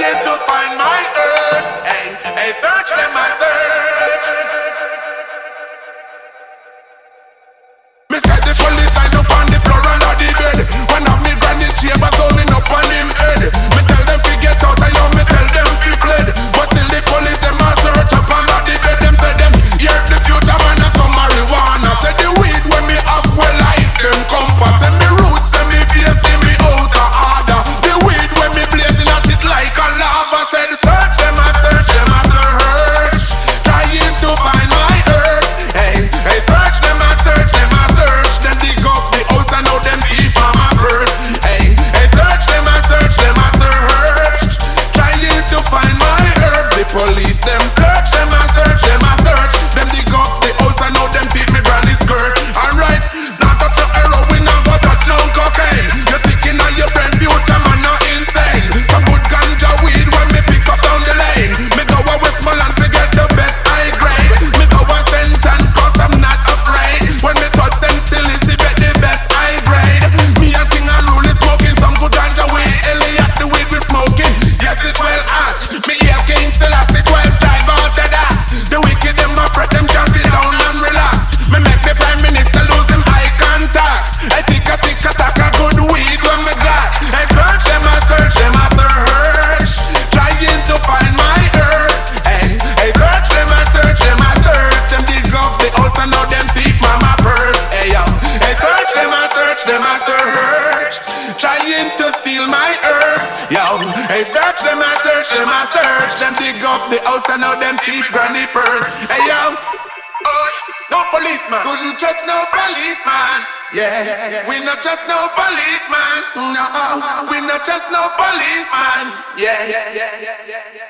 trying to find my herbs. Hey, hey, search them, I search. Me said the police line up on the floor under the bed. One of me granny chamber zoning up on him head. Me tell them fi get out, I know me tell them fi fled. But still the police them a search up under the bed. Them say them hear the future man and some marijuana. Say the weed when me have well like them compass. Say me roots, say me face, say me out of order. The weed when me blazing at it like a lava. Said search them, I search them, I search. Trying to find my earth. Hey, hey, search them, I search them, I search. Them dig up the house and now them eat from my birth. Hey, hey, search them, I search them, I search. Trying to find my herbs. The police them search them, I search them, I search. Them dig up the house and now them beat me granny skirt. Alright, now touch your heroin, now go touch no cocaine. You're sick in your brain, future man not insane. Some good ganja weed when me pick up down the lane. Me go a Westmoreland to get the best high grade. Me go a Senton cause I'm not afraid. When me touch St. Elizabeth get the best high grade. Me and King and Rule is smoking some good ganja weed. Elliot the weed we smoking, yes it well hot. Me hear King Selassie 12 time out of that. The wicked them afraid them just sit down and relax. Me make the Prime Minister lose him eye contact. I think a good weed when me got. I search them, I search them, I search. Trying to find my earth. Hey, I search them, I search them, I search. Them dig up the house and now them thief mama purse. Hey yo, I search them, I search them, I search. Trying to steal my herbs. Yo, I search them, I search them, I search. Them dig up the house and now them thief granny purse. Hey yo, oh, no policeman, couldn't trust no policeman. Yeah, we not just no policeman. No, we not just no policeman. Yeah.